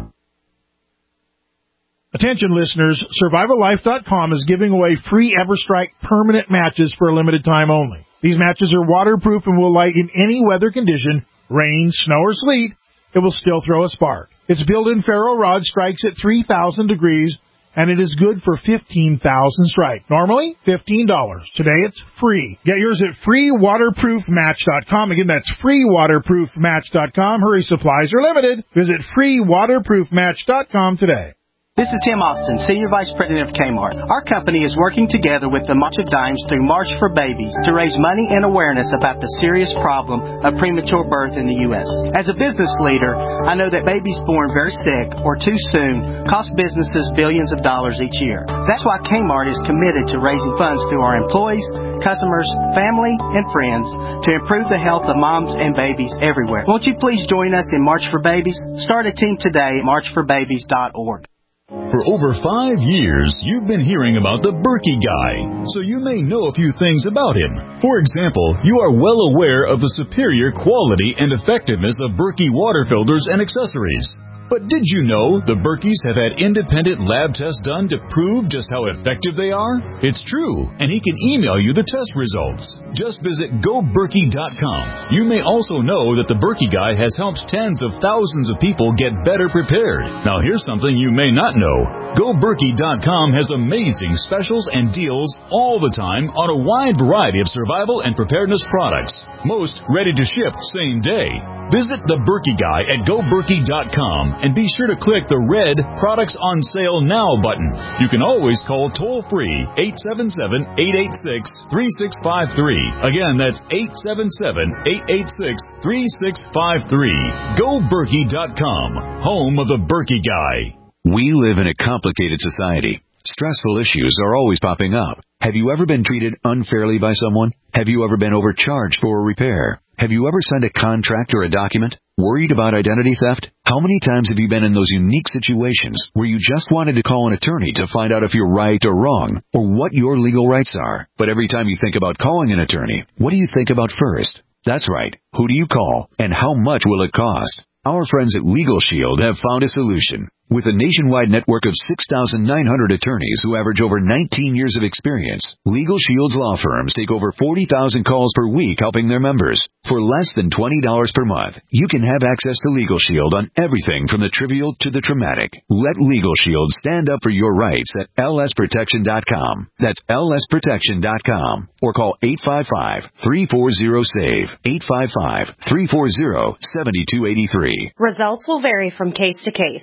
Attention listeners, survival life dot com is giving away free EverStrike permanent matches for a limited time only. These matches are waterproof and will light in any weather condition, rain, snow, or sleet. It will still throw a spark. Its built-in ferro rod strikes at three thousand degrees, and it is good for fifteen thousand strike. Normally, fifteen dollars. Today, it's free. Get yours at free waterproof match dot com. Again, that's free waterproof match dot com. Hurry, supplies are limited. Visit free waterproof match dot com today. This is Tim Austin, Senior Vice President of Kmart. Our company is working together with the March of Dimes through March for Babies to raise money and awareness about the serious problem of premature birth in the U S As a business leader, I know that babies born very sick or too soon cost businesses billions of dollars each year. That's why Kmart is committed to raising funds through our employees, customers, family, and friends to improve the health of moms and babies everywhere. Won't you please join us in March for Babies? Start a team today at march for babies dot org. For over five years, you've been hearing about the Berkey Guy, so you may know a few things about him. For example, you are well aware of the superior quality and effectiveness of Berkey water filters and accessories. But did you know the Berkeys have had independent lab tests done to prove just how effective they are? It's true, and he can email you the test results. Just visit go berkey dot com. You may also know that the Berkey Guy has helped tens of thousands of people get better prepared. Now here's something you may not know. go berkey dot com has amazing specials and deals all the time on a wide variety of survival and preparedness products. Most ready to ship same day. Visit the Berkey Guy at go berkey dot com and be sure to click the red Products on Sale Now button. You can always call toll-free eight seven seven, eight eight six, three six five three. Again, that's eight seven seven, eight eight six, three six five three. go berkey dot com, home of the Berkey Guy. We live in a complicated society. Stressful issues are always popping up. Have you ever been treated unfairly by someone? Have you ever been overcharged for a repair? Have you ever signed a contract or a document? Worried about identity theft? How many times have you been in those unique situations where you just wanted to call an attorney to find out if you're right or wrong, or what your legal rights are? But every time you think about calling an attorney, what do you think about first? That's right. Who do you call, and how much will it cost? Our friends at Legal Shield have found a solution. With a nationwide network of six thousand nine hundred attorneys who average over nineteen years of experience, Legal Shield's law firms take over forty thousand calls per week helping their members. For less than twenty dollars per month, you can have access to Legal Shield on everything from the trivial to the traumatic. Let Legal Shield stand up for your rights at L S protection dot com. That's L S protection dot com. Or call eight five five, three four zero, SAVE, eight five five, three four zero, seven two eight three. Results will vary from case to case.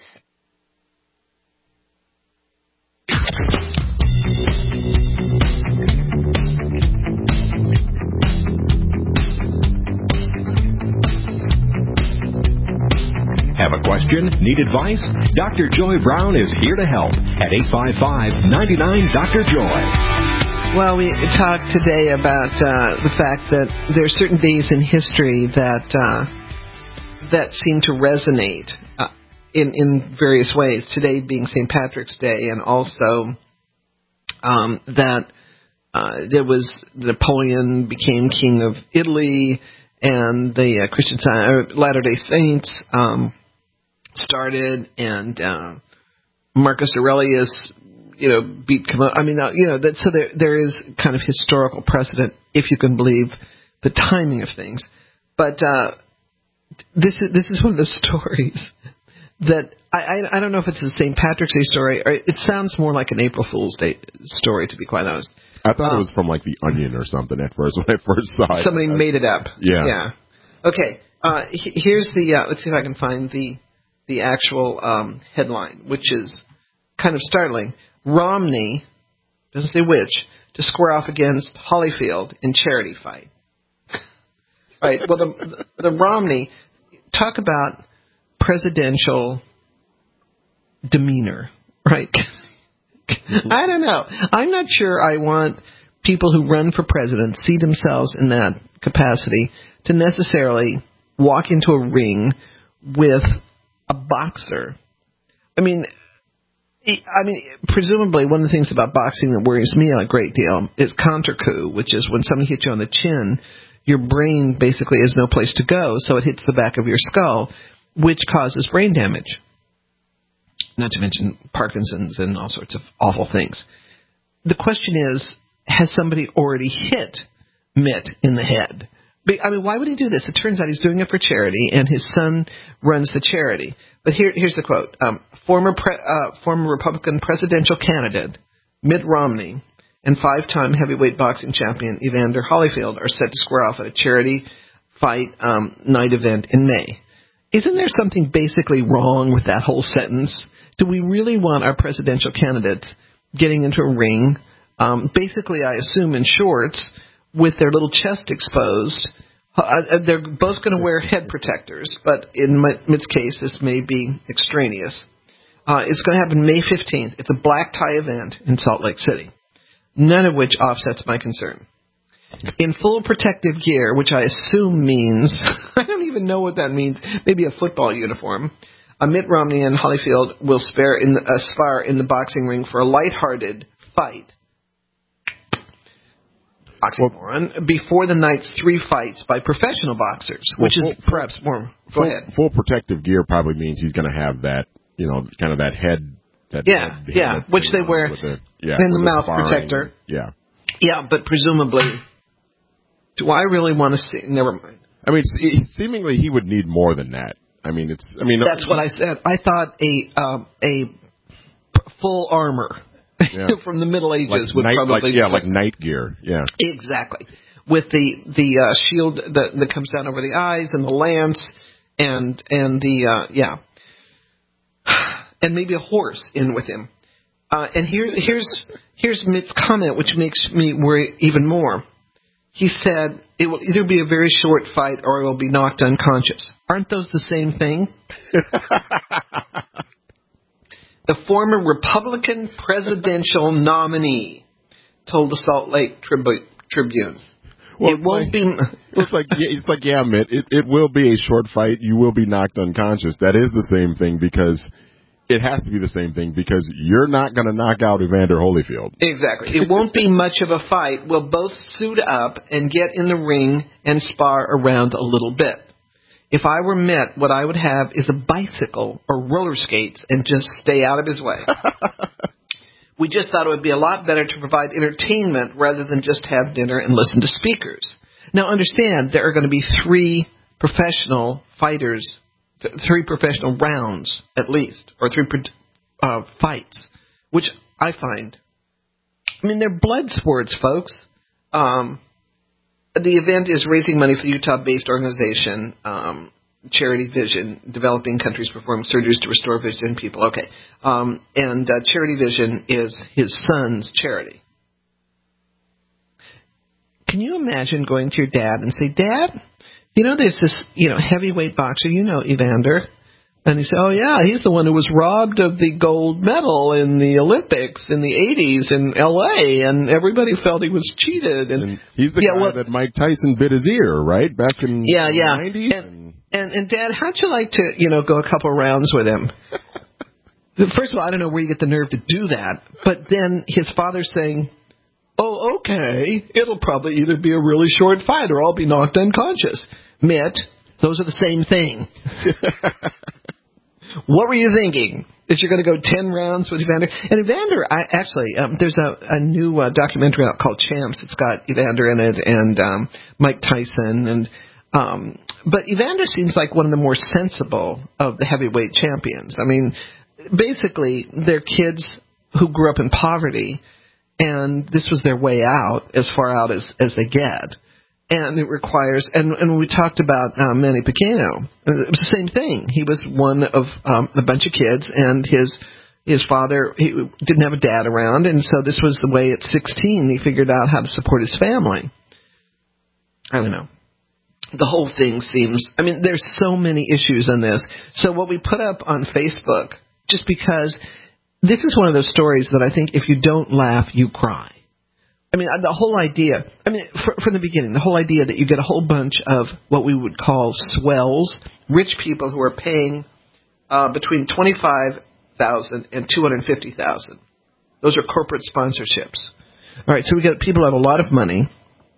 Have a question? Need advice? Doctor Joy Brown is here to help at eight five five, nine nine, Doctor Joy. Well, we talked today about uh, the fact that there are certain days in history that uh, that seem to resonate uh, in, in various ways. Today being Saint Patrick's Day, and also um, that uh, there was Napoleon became king of Italy, and the uh, Christian uh, Latter-day Saints um, started, and uh, Marcus Aurelius, you know, beat. I mean, uh, you know, that, so there there is kind of historical precedent, if you can believe the timing of things. But uh, this is this is one of the stories that I, I I don't know if it's a Saint Patrick's Day story, or it sounds more like an April Fool's Day story, to be quite honest. I thought um, it was from like The Onion or something at first when I first saw it. Somebody made it up. Yeah. Yeah. Okay. Uh, here's the. Uh, let's see if I can find the the actual um, headline, which is kind of startling. Romney, doesn't say which, to square off against Holyfield in charity fight. Right. Well, the, the Romney, talk about presidential demeanor, right? I don't know. I'm not sure I want people who run for president, see themselves in that capacity, to necessarily walk into a ring with a boxer. I mean, I mean, presumably one of the things about boxing that worries me a great deal is counter coup, which is when somebody hits you on the chin, your brain basically has no place to go, so it hits the back of your skull, which causes brain damage. Not to mention Parkinson's and all sorts of awful things. The question is, has somebody already hit Mitt in the head? I mean, why would he do this? It turns out he's doing it for charity, and his son runs the charity. But here, here's the quote. Um, former pre, uh, former Republican presidential candidate Mitt Romney and five-time heavyweight boxing champion Evander Holyfield are set to square off at a charity fight um, night event in May. Isn't there something basically wrong with that whole sentence? Do we really want our presidential candidates getting into a ring, um, basically, I assume, in shorts, with their little chest exposed? Uh, they're both going to wear head protectors, but in Mitt's case, this may be extraneous. Uh, it's going to happen May fifteenth. It's a black tie event in Salt Lake City, none of which offsets my concern. In full protective gear, which I assume means, I don't even know what that means, maybe a football uniform, uh, Mitt Romney and Holyfield will spare in the, uh, spar in the boxing ring for a lighthearted fight. Oxymoron, before the night's three fights by professional boxers, which well, is perhaps more. Go full, ahead. Full protective gear probably means he's going to have that, you know, kind of that head. That yeah, head, yeah, head which they wear the, yeah, in the mouth sparring. protector. Yeah. Yeah, but presumably, do I really want to see? Never mind. I mean, seemingly he would need more than that. I mean, it's. I mean, that's what I said. I thought a um, a full armor. Yeah. From the Middle Ages like would night, probably like, yeah like night gear yeah exactly with the the uh, shield that that comes down over the eyes and the lance and and the uh, yeah and maybe a horse in with him uh, and here here's here's Mitt's comment, which makes me worry even more. He said it will either be a very short fight or it will be knocked unconscious. Aren't those the same thing? The former Republican presidential nominee told the Salt Lake Tribu- Tribune. Well, it won't like, be... it's like, yeah, it's like, yeah, Mitt, it, it will be a short fight. You will be knocked unconscious. That is the same thing because it has to be the same thing because you're not going to knock out Evander Holyfield. Exactly. It won't be much of a fight. We'll both suit up and get in the ring and spar around a little bit. If I were Mitt, what I would have is a bicycle or roller skates and just stay out of his way. We just thought it would be a lot better to provide entertainment rather than just have dinner and listen to speakers. Now, understand, there are going to be three professional fighters, th- three professional rounds at least, or three uh, fights, which I find, I mean, they're blood sports, folks. Um... The event is raising money for the Utah-based organization, um, Charity Vision, developing countries performing surgeries to restore vision in people. Okay. Um, and uh, Charity Vision is his son's charity. Can you imagine going to your dad and say, Dad, you know, there's this, you know, heavyweight boxer, you know, Evander. And he said, oh, yeah, he's the one who was robbed of the gold medal in the Olympics in the eighties in L A, and everybody felt he was cheated. And, and he's the yeah, guy well, that Mike Tyson bit his ear, right, back in yeah, the yeah. nineties? And, and, and, Dad, how'd you like to, you know, go a couple rounds with him? First of all, I don't know where you get the nerve to do that. But then his father's saying, oh, okay, it'll probably either be a really short fight or I'll be knocked unconscious. Mitt, those are the same thing. What were you thinking? That you're going to go ten rounds with Evander? And Evander, I, actually, um, there's a, a new uh, documentary out called Champs. It's got Evander in it and um, Mike Tyson. And Um, but Evander seems like one of the more sensible of the heavyweight champions. I mean, basically, they're kids who grew up in poverty, and this was their way out, as far out as, as they get. And it requires, and, and when we talked about um, Manny Pacquiao, it was the same thing. He was one of um, a bunch of kids, and his his father he didn't have a dad around, and so this was the way at sixteen he figured out how to support his family. I don't know. The whole thing seems, I mean, there's so many issues in this. So what we put up on Facebook, just because this is one of those stories that I think if you don't laugh, you cry. I mean, the whole idea, I mean, fr- from the beginning, the whole idea that you get a whole bunch of what we would call swells, rich people who are paying uh, between twenty-five thousand dollars and two hundred fifty thousand dollars. Those are corporate sponsorships. All right, so we get people who have a lot of money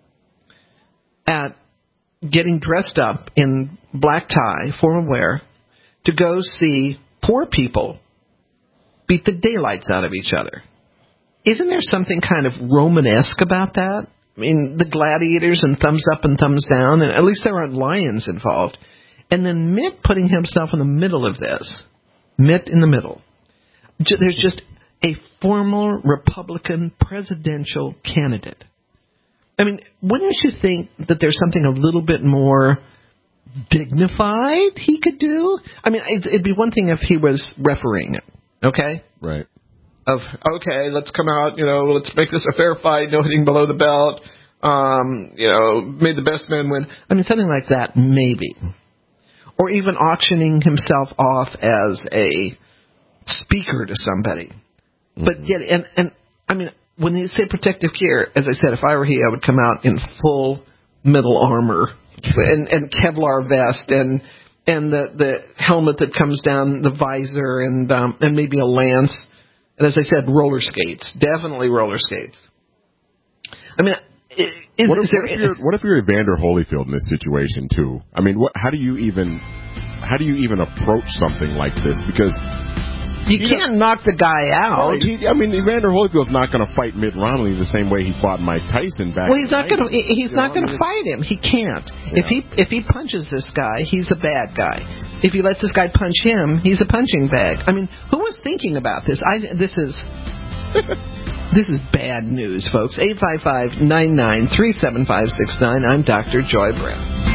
at getting dressed up in black tie, formal wear, to go see poor people beat the daylights out of each other. Isn't there something kind of Romanesque about that? I mean, the gladiators and thumbs up and thumbs down, and at least there aren't lions involved. And then Mitt putting himself in the middle of this. Mitt in the middle. There's just a former Republican presidential candidate. I mean, wouldn't you think that there's something a little bit more dignified he could do? I mean, it'd be one thing if he was refereeing it, okay? Right. Of, okay, let's come out, you know, let's make this a fair fight, no hitting below the belt, um, you know, may the best man win. I mean, something like that, maybe. Or even auctioning himself off as a speaker to somebody. Mm-hmm. But yet, and, and, I mean, when you say protective gear, as I said, if I were he, I would come out in full metal armor and, and Kevlar vest and and the, the helmet that comes down, the visor, and um, and maybe a lance. And as I said, roller skates. Definitely roller skates. I mean, is, what, if, is there, what, if you're, what if you're Evander Holyfield in this situation, too? I mean, what, how do you even how do you even approach something like this? Because you can't know, knock the guy out. Right, he, I mean, Evander Holyfield's not going to fight Mitt Romney the same way he fought Mike Tyson back. Well, he's in not going to. He's not going to I mean, fight him. He can't. Yeah. If he if he punches this guy, he's a bad guy. If he lets this guy punch him, he's a punching bag. I mean, who was thinking about this? I this is this is bad news, folks. eight five five, nine nine three, seven five six nine. I'm Doctor Joy Brown.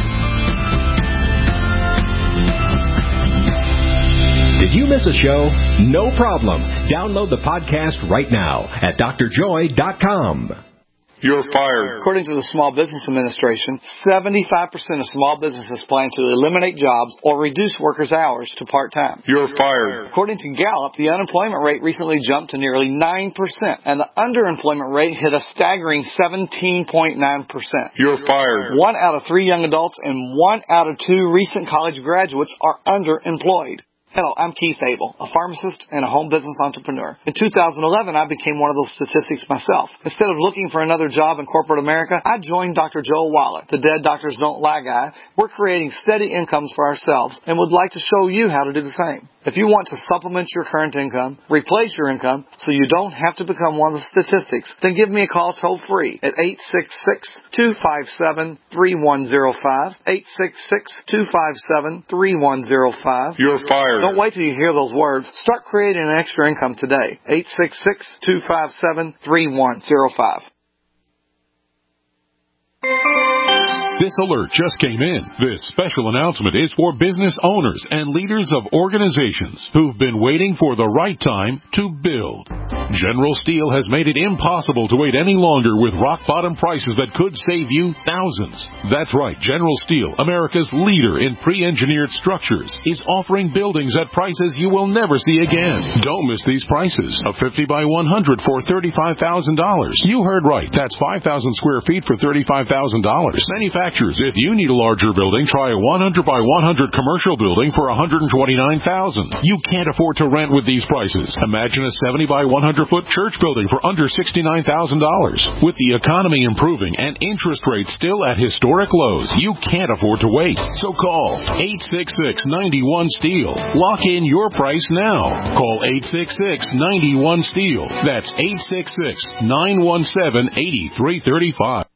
Did you miss a show? No problem. Download the podcast right now at d r joy dot com. You're fired. According to the Small Business Administration, seventy-five percent of small businesses plan to eliminate jobs or reduce workers' hours to part-time. You're fired. According to Gallup, the unemployment rate recently jumped to nearly nine percent, and the underemployment rate hit a staggering seventeen point nine percent. You're fired. One out of three young adults and one out of two recent college graduates are underemployed. Hello, I'm Keith Abel, a pharmacist and a home business entrepreneur. In two thousand eleven, I became one of those statistics myself. Instead of looking for another job in corporate America, I joined Doctor Joel Wallach, the Dead Doctors Don't Lie guy. We're creating steady incomes for ourselves and would like to show you how to do the same. If you want to supplement your current income, replace your income, so you don't have to become one of the statistics, then give me a call toll-free at eight six six, two five seven, three one zero five, eight six six, two five seven, three one zero five. You're fired. Don't wait till you hear those words. Start creating an extra income today. eight six six, two five seven, three one zero five. This alert just came in. This special announcement is for business owners and leaders of organizations who've been waiting for the right time to build. General Steel has made it impossible to wait any longer with rock-bottom prices that could save you thousands. That's right, General Steel, America's leader in pre-engineered structures, is offering buildings at prices you will never see again. Don't miss these prices. A fifty by one hundred for thirty-five thousand dollars. You heard right. That's five thousand square feet for thirty-five thousand dollars. Manufactured. If you need a larger building, try a one hundred by one hundred commercial building for one hundred twenty-nine thousand dollars. You can't afford to rent with these prices. Imagine a seventy by one hundred foot church building for under sixty-nine thousand dollars. With the economy improving and interest rates still at historic lows, you can't afford to wait. So call eight six six, nine one, STEEL. Lock in your price now. Call eight six six, nine one, STEEL. That's eight six six, nine one seven, eight three three five.